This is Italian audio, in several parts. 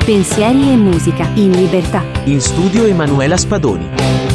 Pensieri e musica in libertà. In studio Emanuela Spadoni.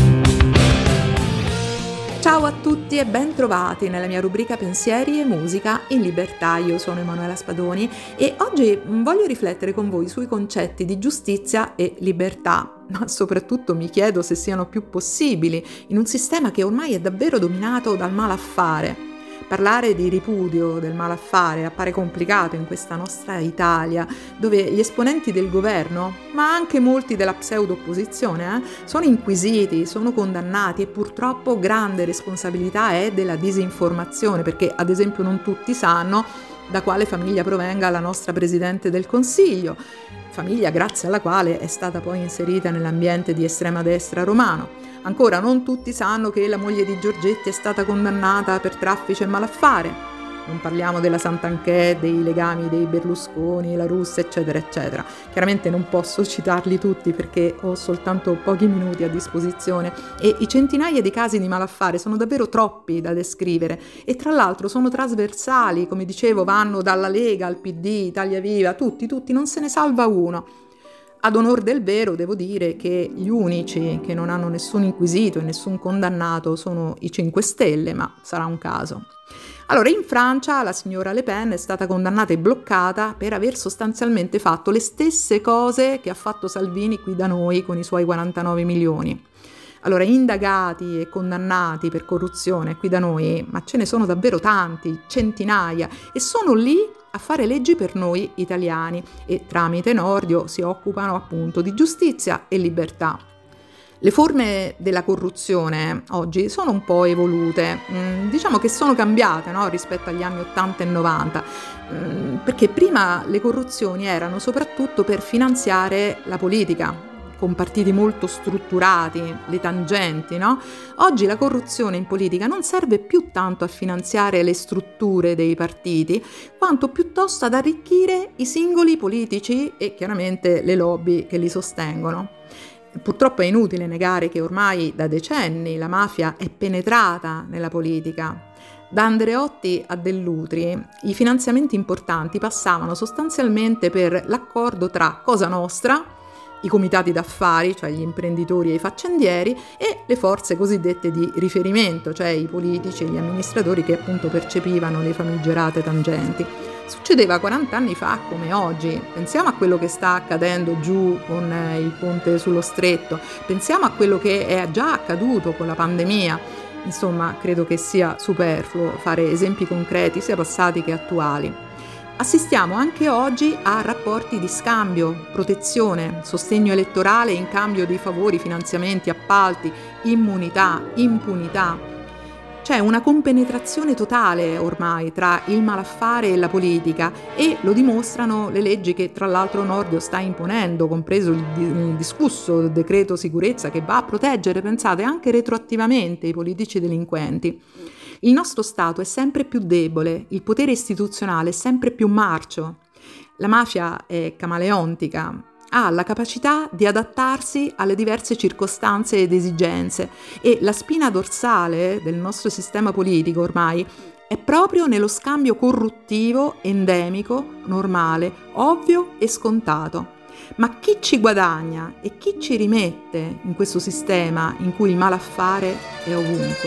Ciao a tutti e ben trovati nella mia rubrica Pensieri e musica in libertà. Io sono Emanuela Spadoni e oggi voglio riflettere con voi sui concetti di giustizia e libertà, ma soprattutto mi chiedo se siano più possibili in un sistema che ormai è davvero dominato dal malaffare. Parlare di ripudio del malaffare appare complicato in questa nostra Italia, dove gli esponenti del governo, ma anche molti della pseudo-opposizione, sono inquisiti, sono condannati e purtroppo grande responsabilità è della disinformazione, perché ad esempio non tutti sanno da quale famiglia provenga la nostra Presidente del Consiglio, famiglia grazie alla quale è stata poi inserita nell'ambiente di estrema destra romano. Ancora non tutti sanno che la moglie di Giorgetti è stata condannata per traffico e malaffare. Non parliamo della Santanchè, dei legami dei Berlusconi, la Russa, eccetera, eccetera. Chiaramente non posso citarli tutti perché ho soltanto pochi minuti a disposizione e i centinaia di casi di malaffare sono davvero troppi da descrivere e tra l'altro sono trasversali, come dicevo, vanno dalla Lega al PD, Italia Viva, tutti, non se ne salva uno. Ad onor del vero devo dire che gli unici che non hanno nessun inquisito e nessun condannato sono i 5 Stelle, ma sarà un caso. Allora, in Francia la signora Le Pen è stata condannata e bloccata per aver sostanzialmente fatto le stesse cose che ha fatto Salvini qui da noi con i suoi 49 milioni. Allora, indagati e condannati per corruzione qui da noi, ma ce ne sono davvero tanti, centinaia, e sono lì a fare leggi per noi italiani e tramite Nordio si occupano appunto di giustizia e libertà. Le forme della corruzione oggi sono un po' evolute, diciamo che sono cambiate, no, rispetto agli anni 80 e 90, perché prima le corruzioni erano soprattutto per finanziare la politica, con partiti molto strutturati, le tangenti, no? Oggi la corruzione in politica non serve più tanto a finanziare le strutture dei partiti, quanto piuttosto ad arricchire i singoli politici e chiaramente le lobby che li sostengono. Purtroppo è inutile negare che ormai da decenni la mafia è penetrata nella politica. Da Andreotti a Dell'Utri i finanziamenti importanti passavano sostanzialmente per l'accordo tra Cosa Nostra, i comitati d'affari, cioè gli imprenditori e i faccendieri, e le forze cosiddette di riferimento, cioè i politici e gli amministratori che appunto percepivano le famigerate tangenti. Succedeva 40 anni fa come oggi. Pensiamo a quello che sta accadendo giù con il ponte sullo Stretto, pensiamo a quello che è già accaduto con la pandemia. Insomma, credo che sia superfluo fare esempi concreti, sia passati che attuali. Assistiamo anche oggi a rapporti di scambio, protezione, sostegno elettorale in cambio di favori, finanziamenti, appalti, immunità, impunità. C'è una compenetrazione totale ormai tra il malaffare e la politica e lo dimostrano le leggi che tra l'altro Nordio sta imponendo, compreso il discusso decreto sicurezza che va a proteggere, pensate, anche retroattivamente i politici delinquenti. Il nostro Stato è sempre più debole, il potere istituzionale è sempre più marcio, la mafia è camaleontica, ha la capacità di adattarsi alle diverse circostanze ed esigenze e la spina dorsale del nostro sistema politico ormai è proprio nello scambio corruttivo, endemico, normale, ovvio e scontato. Ma chi ci guadagna e chi ci rimette in questo sistema in cui il malaffare è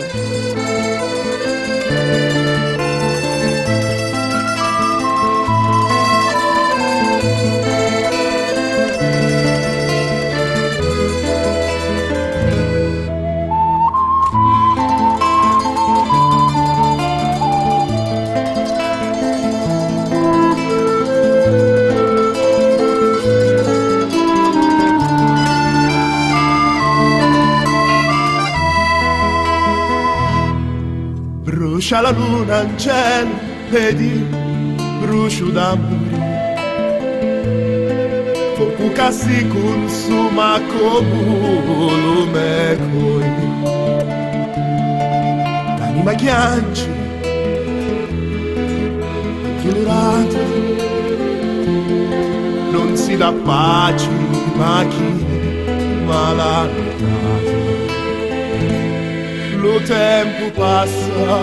ovunque? Brucia la luna in cielo ed io brucio d'amore. Fuoco che si consuma come lume coi. L'anima chiancia, colorata, non si dà pace, ma chi malandato. Lo tempo passa,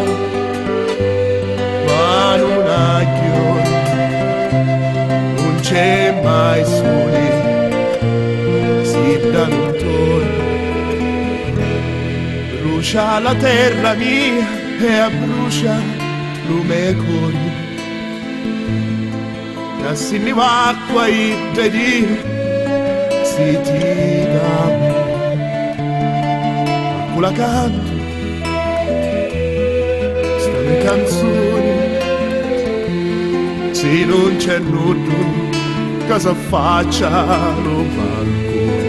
ma non ha chioro, non c'è mai sole, brucia la terra mia e brucia lume e cori. E se ne va qua e vedi si ti dà con la canto stanno canzoni. Se non c'è nudo cosa faccia lo balcone.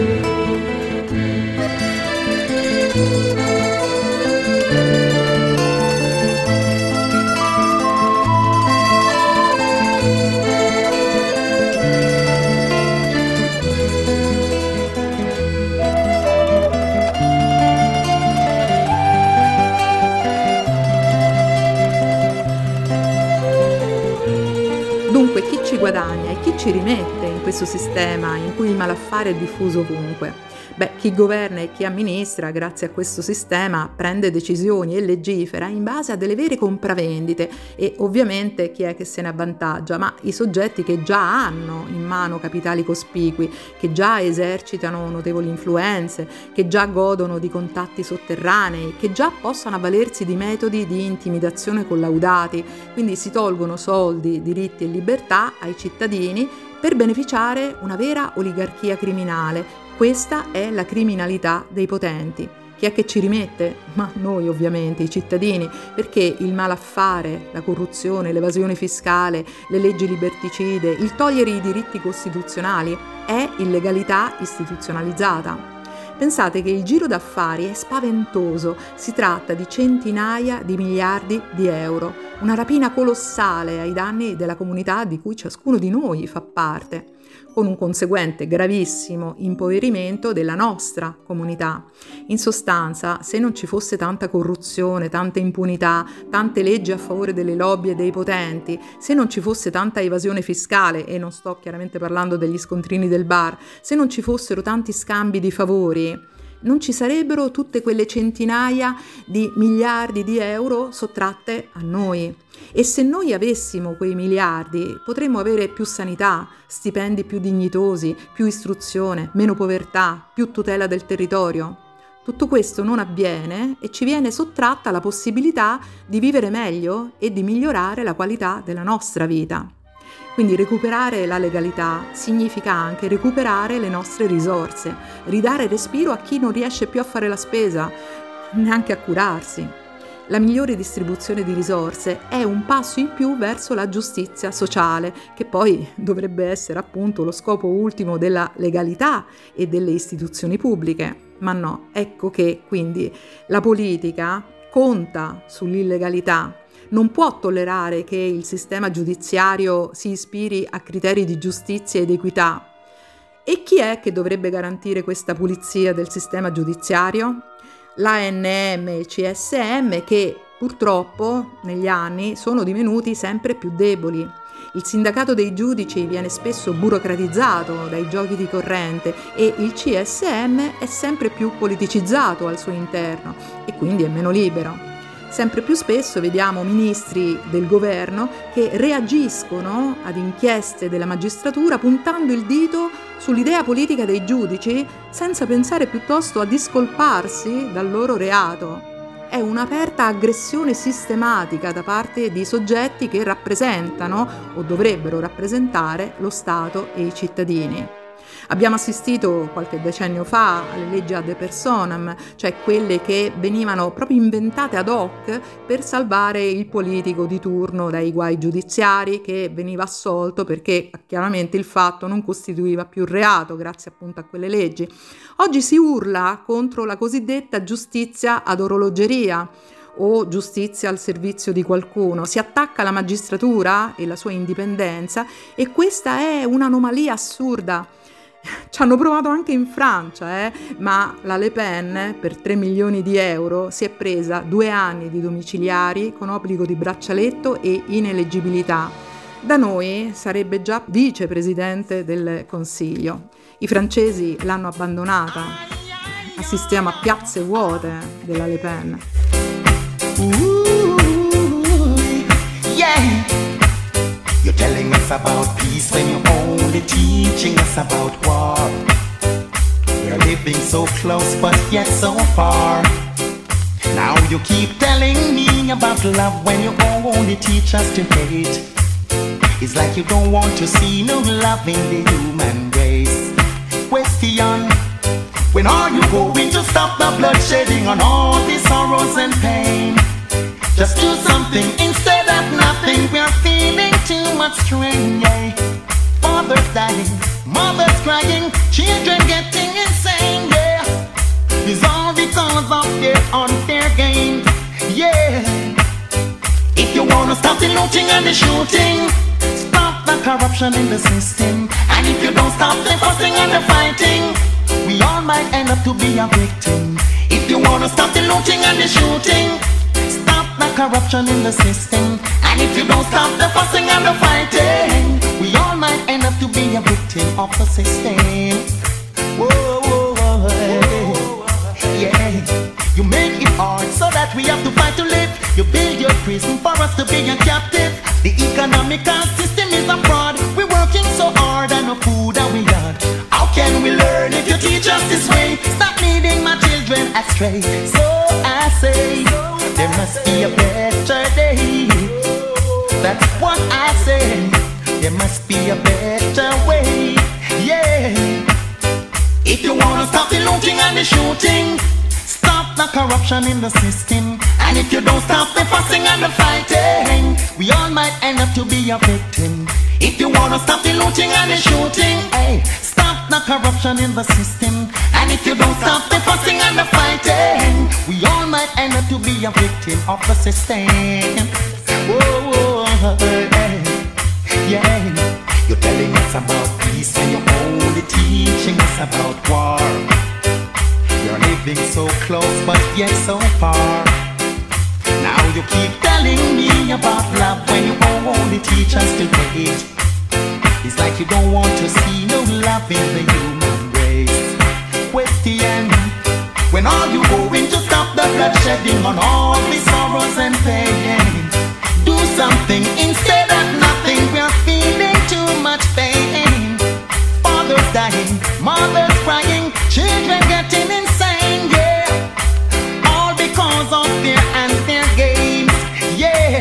Dunque, chi ci guadagna e chi ci rimette in questo sistema in cui il malaffare è diffuso ovunque? Beh, chi governa e chi amministra, grazie a questo sistema, prende decisioni e legifera in base a delle vere compravendite e ovviamente chi è che se ne avvantaggia? Ma i soggetti che già hanno in mano capitali cospicui, che già esercitano notevoli influenze, che già godono di contatti sotterranei, che già possono avvalersi di metodi di intimidazione collaudati, quindi si tolgono soldi, diritti e libertà ai cittadini per beneficiare una vera oligarchia criminale. Questa è la criminalità dei potenti. Chi è che ci rimette? Ma noi ovviamente, i cittadini, perché il malaffare, la corruzione, l'evasione fiscale, le leggi liberticide, il togliere i diritti costituzionali è illegalità istituzionalizzata. Pensate che il giro d'affari è spaventoso, si tratta di centinaia di miliardi di euro, una rapina colossale ai danni della comunità di cui ciascuno di noi fa parte, con un conseguente gravissimo impoverimento della nostra comunità. In sostanza, se non ci fosse tanta corruzione, tanta impunità, tante leggi a favore delle lobby e dei potenti, se non ci fosse tanta evasione fiscale, e non sto chiaramente parlando degli scontrini del bar, se non ci fossero tanti scambi di favori, non ci sarebbero tutte quelle centinaia di miliardi di euro sottratte a noi. E se noi avessimo quei miliardi, potremmo avere più sanità, stipendi più dignitosi, più istruzione, meno povertà, più tutela del territorio. Tutto questo non avviene e ci viene sottratta la possibilità di vivere meglio e di migliorare la qualità della nostra vita. Quindi recuperare la legalità significa anche recuperare le nostre risorse, ridare respiro a chi non riesce più a fare la spesa, neanche a curarsi. La migliore distribuzione di risorse è un passo in più verso la giustizia sociale, che poi dovrebbe essere appunto lo scopo ultimo della legalità e delle istituzioni pubbliche. Ma no, ecco che quindi la politica conta sull'illegalità. Non può tollerare che il sistema giudiziario si ispiri a criteri di giustizia ed equità. E chi è che dovrebbe garantire questa pulizia del sistema giudiziario? L'ANM e il CSM, che purtroppo negli anni sono divenuti sempre più deboli. Il sindacato dei giudici viene spesso burocratizzato dai giochi di corrente e il CSM è sempre più politicizzato al suo interno e quindi è meno libero. Sempre più spesso vediamo ministri del governo che reagiscono ad inchieste della magistratura puntando il dito sull'idea politica dei giudici senza pensare piuttosto a discolparsi dal loro reato. È un'aperta aggressione sistematica da parte di soggetti che rappresentano o dovrebbero rappresentare lo Stato e i cittadini. Abbiamo assistito qualche decennio fa alle leggi ad personam, cioè quelle che venivano proprio inventate ad hoc per salvare il politico di turno dai guai giudiziari, che veniva assolto perché chiaramente il fatto non costituiva più reato grazie appunto a quelle leggi. Oggi si urla contro la cosiddetta giustizia ad orologeria o giustizia al servizio di qualcuno, si attacca la magistratura e la sua indipendenza e questa è un'anomalia assurda. Ci hanno provato anche in Francia, ma la Le Pen per 3 milioni di euro si è presa 2 anni di domiciliari con obbligo di braccialetto e ineleggibilità. Da noi sarebbe già vicepresidente del Consiglio. I francesi l'hanno abbandonata. Assistiamo a piazze vuote della Le Pen. Yeah. You're telling us about peace when you're only teaching us about war. We're living so close but yet so far. Now you keep telling me about love when you only teach us to hate. It's like you don't want to see no love in the human race. Question: when are you going to stop the bloodshedding on all the sorrows and pain? Just do something instead of nothing. We're feeling too much strain, yeah. Fathers dying, mothers crying, children getting insane, yeah. It's all because of their unfair games, yeah. If you wanna stop the looting and the shooting, stop the corruption in the system. And if you don't stop the fussing and the fighting, we all might end up to be a victim. If you wanna stop the looting and the shooting, stop the corruption in the system. And if you don't stop the fussing and the fighting, we all might end up to be a victim of the system. Whoa, whoa, whoa, yeah. You make it hard so that we have to fight to live. You build your prison for us to be a captive. The economical system is a fraud. We're working so hard and no food that we got. How can we learn if you teach us this way? Stop leading my children astray. So I say, there must be a better day. That's what I say. There must be a better way. Yeah. If you wanna stop the looting and the shooting, stop the corruption in the system. And if you don't stop the fussing and the fighting, we all might end up to be a victim. If you wanna stop the looting and the shooting, hey, stop the corruption in the system. And if you don't stop the fussing and the fighting, we all might end up to be a victim of the system. Whoa, hey, yeah. You're telling us about peace and you're only teaching us about war. You're living so close but yet so far. Now you keep telling me about love when you only teach us to hate. It's like you don't want to see no love in the human race. Question: when are you going to stop the bloodshedding on all the sorrows and pain? Do something instead of nothing. We're feeling too much pain. Fathers dying, mothers crying, children getting insane, yeah. All because of their unfair games, yeah.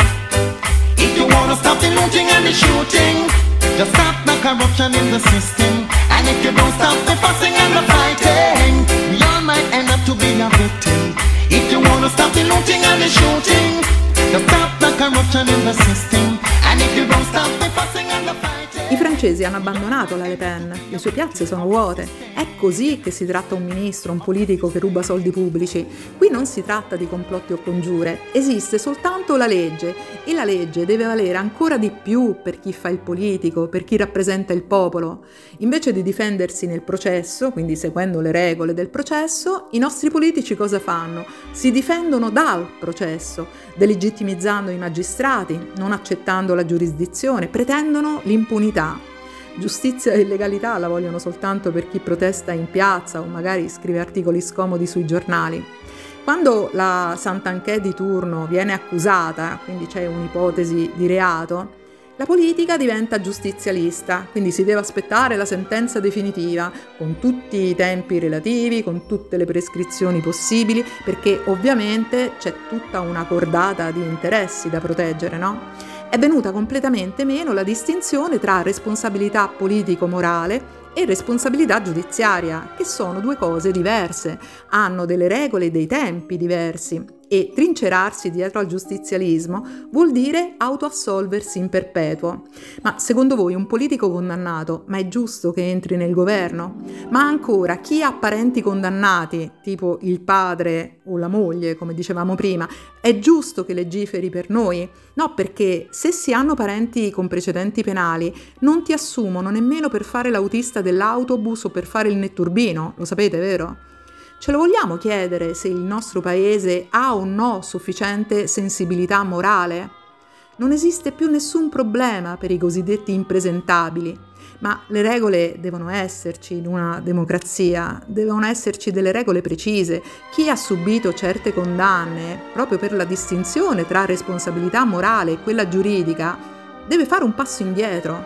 If you wanna stop the looting and the shooting, just stop the corruption in the system. And if you don't stop the fussing and the fighting, we all might end up to be a victim. If you wanna stop the looting and the shooting, just stop the corruption in the system. And if you don't stop the fussing and the fighting. I francesi hanno abbandonato la Le Pen, le sue piazze sono vuote. È così che si tratta un ministro, un politico che ruba soldi pubblici. Qui non si tratta di complotti o congiure, esiste soltanto la legge e la legge deve valere ancora di più per chi fa il politico, per chi rappresenta il popolo. Invece di difendersi nel processo, quindi seguendo le regole del processo, i nostri politici cosa fanno? Si difendono dal processo, delegittimizzando i magistrati, non accettando la giurisdizione, pretendono l'impunità. Giustizia e legalità la vogliono soltanto per chi protesta in piazza o magari scrive articoli scomodi sui giornali. Quando la Santanchè di turno viene accusata, quindi c'è un'ipotesi di reato, la politica diventa giustizialista, quindi si deve aspettare la sentenza definitiva, con tutti i tempi relativi, con tutte le prescrizioni possibili, perché ovviamente c'è tutta una cordata di interessi da proteggere, no? È venuta completamente meno la distinzione tra responsabilità politico-morale e responsabilità giudiziaria, che sono due cose diverse, hanno delle regole e dei tempi diversi. E trincerarsi dietro al giustizialismo vuol dire autoassolversi in perpetuo. Ma secondo voi un politico condannato, ma è giusto che entri nel governo? Ma ancora, chi ha parenti condannati, tipo il padre o la moglie, come dicevamo prima, è giusto che legiferi per noi? No, perché se si hanno parenti con precedenti penali, non ti assumono nemmeno per fare l'autista dell'autobus o per fare il netturbino, lo sapete, vero? Ce lo vogliamo chiedere se il nostro paese ha o no sufficiente sensibilità morale? Non esiste più nessun problema per i cosiddetti impresentabili, ma le regole devono esserci in una democrazia, devono esserci delle regole precise. Chi ha subito certe condanne, proprio per la distinzione tra responsabilità morale e quella giuridica, deve fare un passo indietro.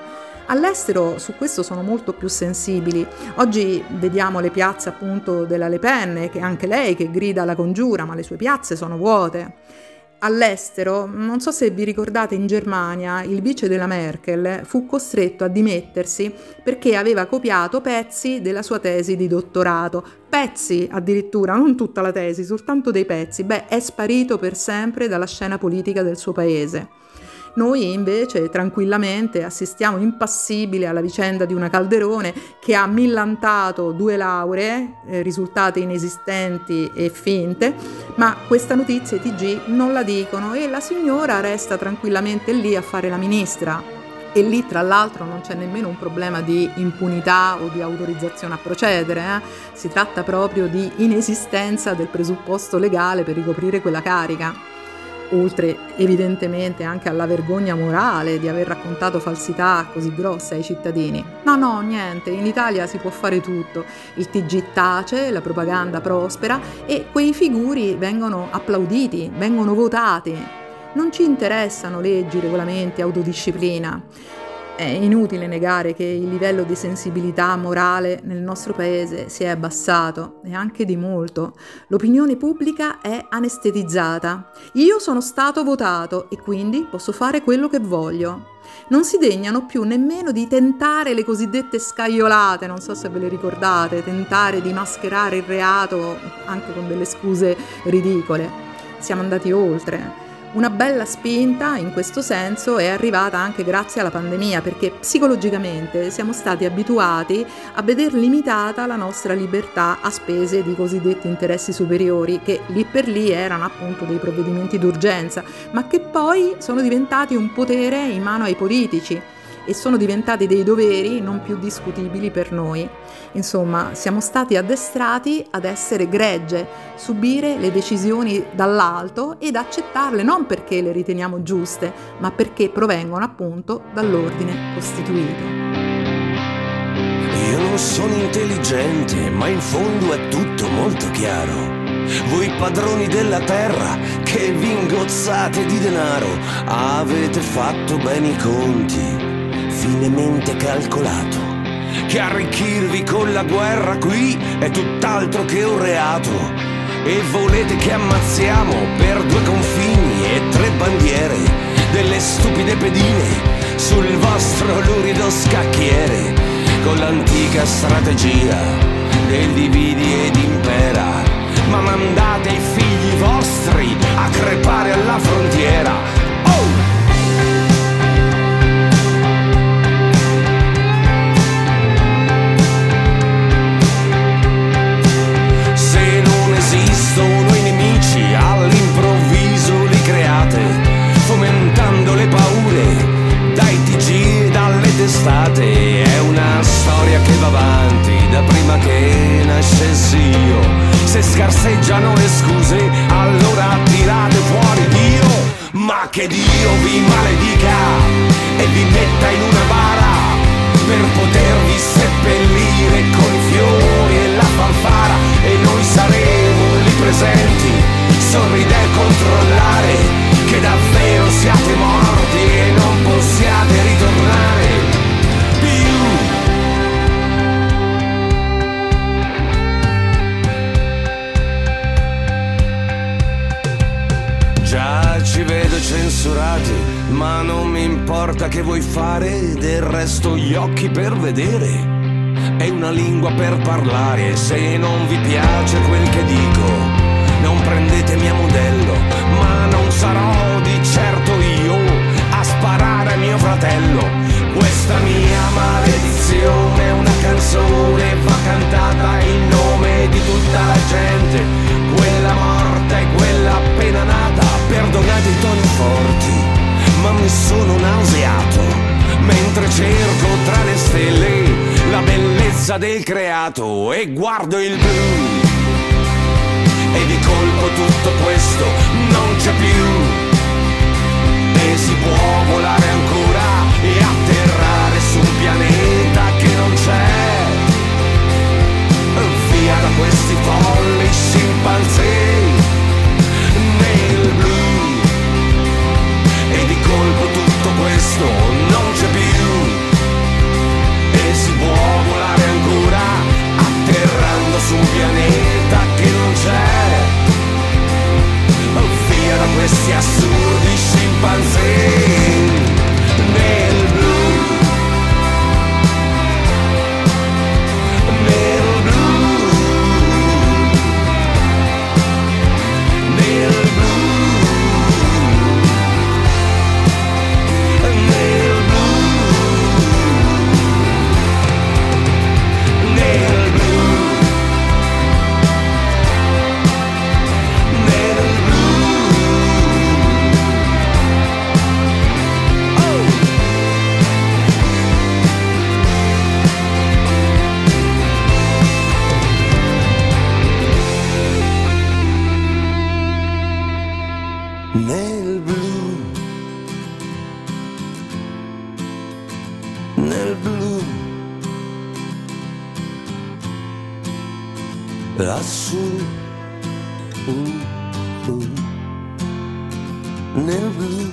All'estero su questo sono molto più sensibili. Oggi vediamo le piazze appunto della Le Pen, che anche lei che grida alla congiura, ma le sue piazze sono vuote. All'estero, non so se vi ricordate, in Germania il vice della Merkel fu costretto a dimettersi perché aveva copiato pezzi della sua tesi di dottorato. Pezzi addirittura, non tutta la tesi, soltanto dei pezzi. È sparito per sempre dalla scena politica del suo paese. Noi invece tranquillamente assistiamo impassibili alla vicenda di una Calderone che ha millantato 2 lauree risultate inesistenti e finte, ma questa notizia i TG non la dicono e la signora resta tranquillamente lì a fare la ministra. E lì tra l'altro non c'è nemmeno un problema di impunità o di autorizzazione a procedere, Si tratta proprio di inesistenza del presupposto legale per ricoprire quella carica. Oltre evidentemente anche alla vergogna morale di aver raccontato falsità così grosse ai cittadini. No, niente, in Italia si può fare tutto, il TG tace, la propaganda prospera e quei figuri vengono applauditi, vengono votati. Non ci interessano leggi, regolamenti, autodisciplina. È inutile negare che il livello di sensibilità morale nel nostro paese si è abbassato, e anche di molto. L'opinione pubblica è anestetizzata. Io sono stato votato e quindi posso fare quello che voglio. Non si degnano più nemmeno di tentare le cosiddette scagliolate, non so se ve le ricordate, tentare di mascherare il reato anche con delle scuse ridicole. Siamo andati oltre. Una bella spinta in questo senso è arrivata anche grazie alla pandemia, perché psicologicamente siamo stati abituati a veder limitata la nostra libertà a spese di cosiddetti interessi superiori, che lì per lì erano appunto dei provvedimenti d'urgenza, ma che poi sono diventati un potere in mano ai politici e sono diventati dei doveri non più discutibili per noi. Insomma, siamo stati addestrati ad essere gregge, subire le decisioni dall'alto ed accettarle non perché le riteniamo giuste, ma perché provengono appunto dall'ordine costituito. Io non sono intelligente, ma in fondo è tutto molto chiaro. Voi padroni della terra che vi ingozzate di denaro, avete fatto bene i conti, finemente calcolato, che arricchirvi con la guerra qui è tutt'altro che un reato. E volete che ammazziamo per 2 confini e 3 bandiere delle stupide pedine sul vostro lurido scacchiere, con l'antica strategia del dividi ed impera. Ma mandate i figli vostri a crepare alla frontiera. Esistono i nemici, all'improvviso li create, fomentando le paure dai TG e dalle testate. È una storia che va avanti da prima che nascessi io. Se scarseggiano le scuse, allora tirate fuori Dio. Ma che Dio vi maledica e vi metta in una bara per potervi seppellire con i fiori e la fanfara. E noi saremo lì presenti, sorridere e controllare che davvero siate morti e non possiate ritornare più. Già ci vedo censurati, ma non mi importa che vuoi fare, del resto gli occhi per vedere è una lingua per parlare. Se non vi piace quel che dico, non prendetemi a modello, ma non sarò di certo io a sparare a mio fratello. Questa mia maledizione è una canzone, va cantata in nome di tutta la gente, quella morta e quella appena nata. Perdonate i toni forti, ma mi sono nauseato mentre cerco tra le stelle la bellezza del creato e guardo il blu. E di colpo tutto questo non c'è più e si può volare ancora e atterrare su un pianeta che non c'è. Via da questi folli scimpanzé nel blu. E di colpo tutto questo non c'è più nel blu, lassù, nel blu.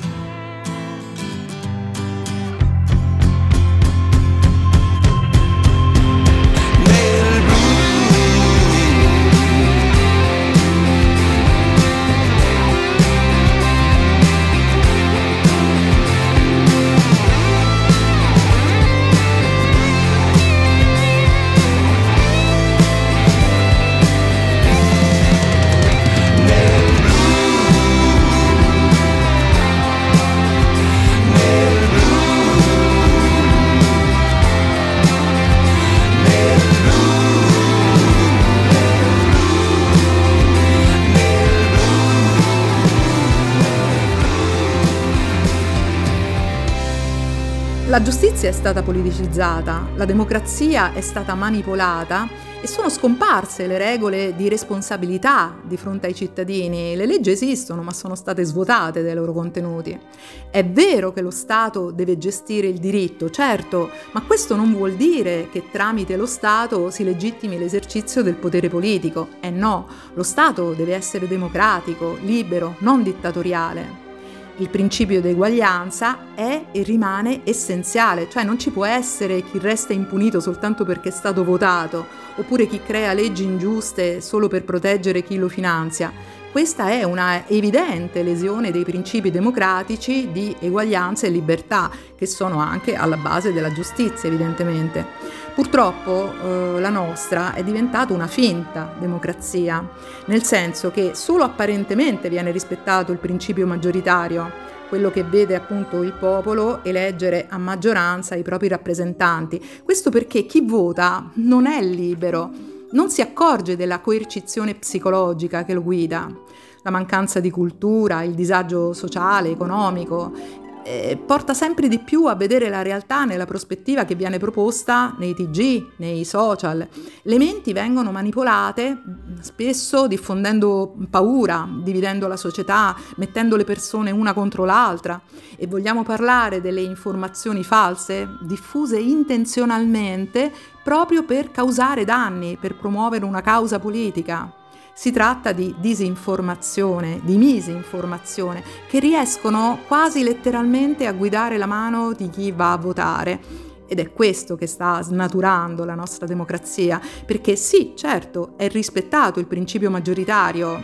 La giustizia è stata politicizzata, la democrazia è stata manipolata e sono scomparse le regole di responsabilità di fronte ai cittadini. Le leggi esistono, ma sono state svuotate dai loro contenuti. È vero che lo Stato deve gestire il diritto, certo, ma questo non vuol dire che tramite lo Stato si legittimi l'esercizio del potere politico. No, lo Stato deve essere democratico, libero, non dittatoriale. Il principio di eguaglianza è e rimane essenziale, cioè non ci può essere chi resta impunito soltanto perché è stato votato, oppure chi crea leggi ingiuste solo per proteggere chi lo finanzia. Questa è una evidente lesione dei principi democratici di eguaglianza e libertà, che sono anche alla base della giustizia, evidentemente. Purtroppo la nostra è diventata una finta democrazia, nel senso che solo apparentemente viene rispettato il principio maggioritario, quello che vede appunto il popolo eleggere a maggioranza i propri rappresentanti. Questo perché chi vota non è libero, non si accorge della coercizione psicologica che lo guida. La mancanza di cultura, il disagio sociale, economico, porta sempre di più a vedere la realtà nella prospettiva che viene proposta nei TG, nei social. Le menti vengono manipolate, spesso diffondendo paura, dividendo la società, mettendo le persone una contro l'altra. E vogliamo parlare delle informazioni false, diffuse intenzionalmente proprio per causare danni, per promuovere una causa politica. Si tratta di disinformazione, di misinformazione, che riescono quasi letteralmente a guidare la mano di chi va a votare. Ed è questo che sta snaturando la nostra democrazia, perché sì, certo, è rispettato il principio maggioritario,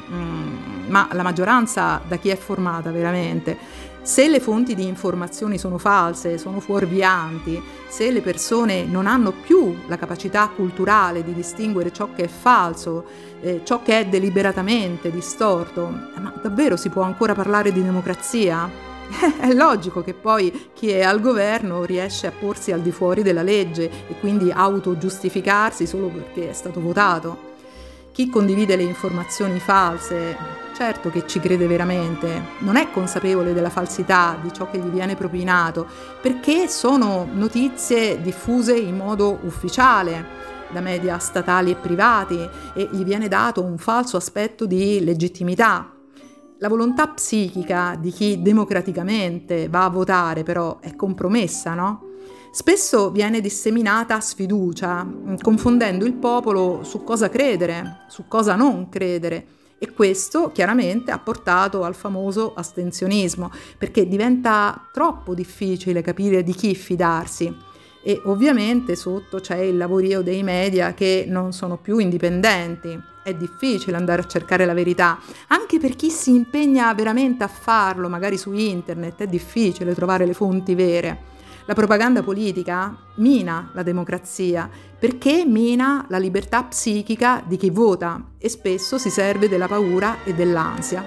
ma la maggioranza da chi è formata veramente? Se le fonti di informazioni sono false, sono fuorvianti, se le persone non hanno più la capacità culturale di distinguere ciò che è falso, ciò che è deliberatamente distorto, ma davvero si può ancora parlare di democrazia? È logico che poi chi è al governo riesce a porsi al di fuori della legge e quindi autogiustificarsi solo perché è stato votato. Chi condivide le informazioni false, certo che ci crede veramente, non è consapevole della falsità di ciò che gli viene propinato, perché sono notizie diffuse in modo ufficiale da media statali e privati e gli viene dato un falso aspetto di legittimità. La volontà psichica di chi democraticamente va a votare però è compromessa, no? Spesso viene disseminata sfiducia, confondendo il popolo su cosa credere, su cosa non credere. E questo chiaramente ha portato al famoso astensionismo, perché diventa troppo difficile capire di chi fidarsi. E ovviamente sotto c'è il lavorio dei media che non sono più indipendenti. È difficile andare a cercare la verità, anche per chi si impegna veramente a farlo, magari su internet, è difficile trovare le fonti vere. La propaganda politica mina la democrazia perché mina la libertà psichica di chi vota e spesso si serve della paura e dell'ansia.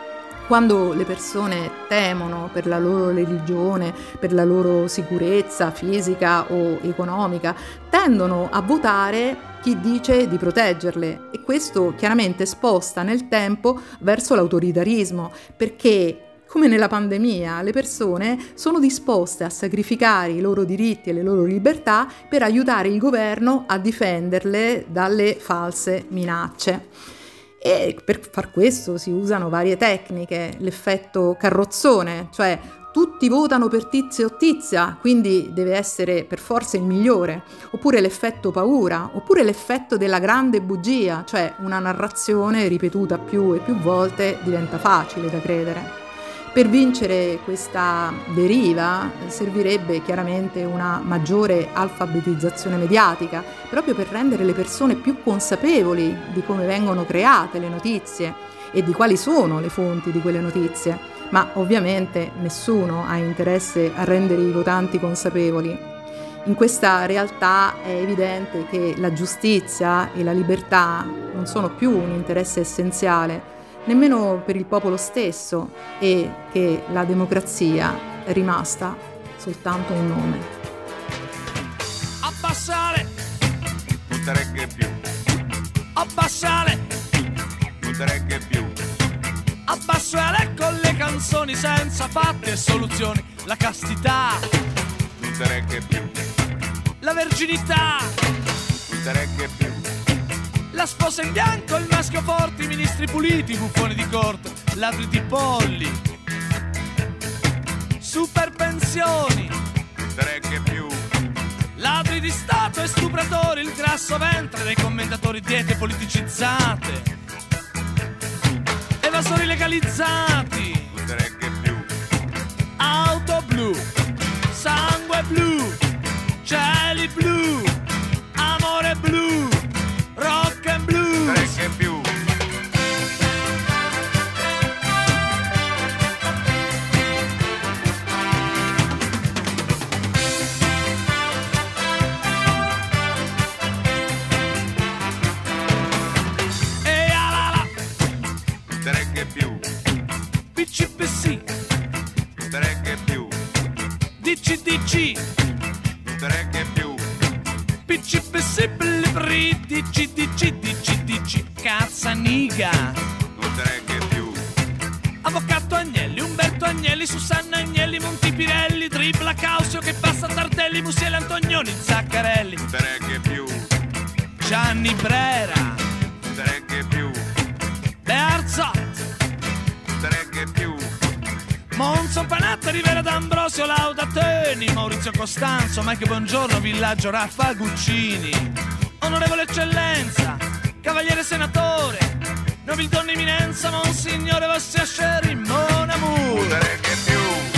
Quando le persone temono per la loro religione, per la loro sicurezza fisica o economica, tendono a votare chi dice di proteggerle e questo chiaramente sposta nel tempo verso l'autoritarismo perché come nella pandemia, le persone sono disposte a sacrificare i loro diritti e le loro libertà per aiutare il governo a difenderle dalle false minacce. E per far questo si usano varie tecniche, l'effetto carrozzone, cioè tutti votano per Tizio o Tizia, quindi deve essere per forza il migliore, oppure l'effetto paura, oppure l'effetto della grande bugia, cioè una narrazione ripetuta più e più volte diventa facile da credere. Per vincere questa deriva servirebbe chiaramente una maggiore alfabetizzazione mediatica, proprio per rendere le persone più consapevoli di come vengono create le notizie e di quali sono le fonti di quelle notizie, ma ovviamente nessuno ha interesse a rendere i votanti consapevoli. In questa realtà è evidente che la giustizia e la libertà non sono più un interesse essenziale, nemmeno per il popolo stesso, e che la democrazia è rimasta soltanto un nome. Abbassare, non te regge più, abbassare, non te regge più, abbassare con le canzoni senza fatti e soluzioni, la castità, non te regge più, la verginità, non te regge più, la sposa in bianco, il maschio forte, i ministri puliti, i buffoni di corte, ladri di polli, super pensioni, non te regge più, ladri di Stato e stupratori, il grasso ventre dei commentatori, diete politicizzate, evasori legalizzati, non te regge più, auto blu, sangue blu, cieli blu, amore blu, rock and blues, non te regge più. e alala, Non te regge più, PCPC, non te regge più, DCDC, non te regge più, PCPC, Blibri, DCDC, DCDC, Cazzaniga, non te regge più, Avvocato Agnelli, Umberto Agnelli, Susanna Agnelli, Montipirelli, Dribla Causio che passa Tardelli, Musiele Antonioni, Zaccarelli, non te regge più, Gianni Brera, non te regge più, Bearzot, non te regge più, Monzo Panatta, Rivera D'Ambrosio, Laudateni, Maurizio Costanzo, Mike Buongiorno, Villaggio Raffa Guccini, Onorevole Eccellenza, Cavaliere Senatore, Nobildonna Eminenza, Monsignore Vostia Sherry, Mon Amour, non te regge più.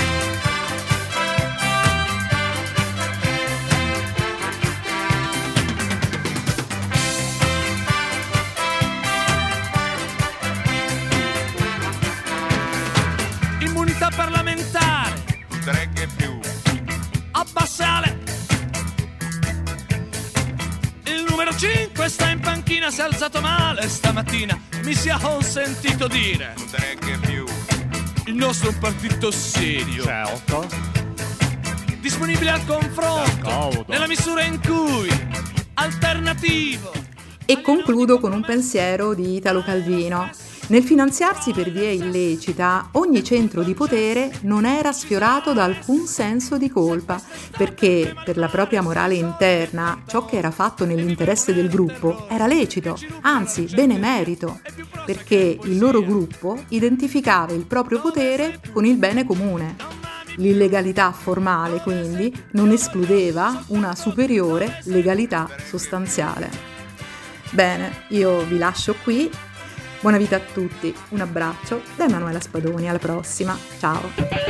immunità parlamentare, Non te regge più, abbassale. Il numero 5 sta in panchina, si è alzato male stamattina, mi sia consentito dire. non te regge più, Il nostro è un partito serio, Certo. disponibile al confronto, D'accordo. nella misura in cui alternativo. E concludo con un pensiero di Italo Calvino. Nel finanziarsi per via illecita, ogni centro di potere non era sfiorato da alcun senso di colpa, perché per la propria morale interna ciò che era fatto nell'interesse del gruppo era lecito, anzi benemerito, perché il loro gruppo identificava il proprio potere con il bene comune. L'illegalità formale, quindi, non escludeva una superiore legalità sostanziale. Bene, io vi lascio qui. Buona vita a tutti, un abbraccio da Emanuela Spadoni, alla prossima, ciao!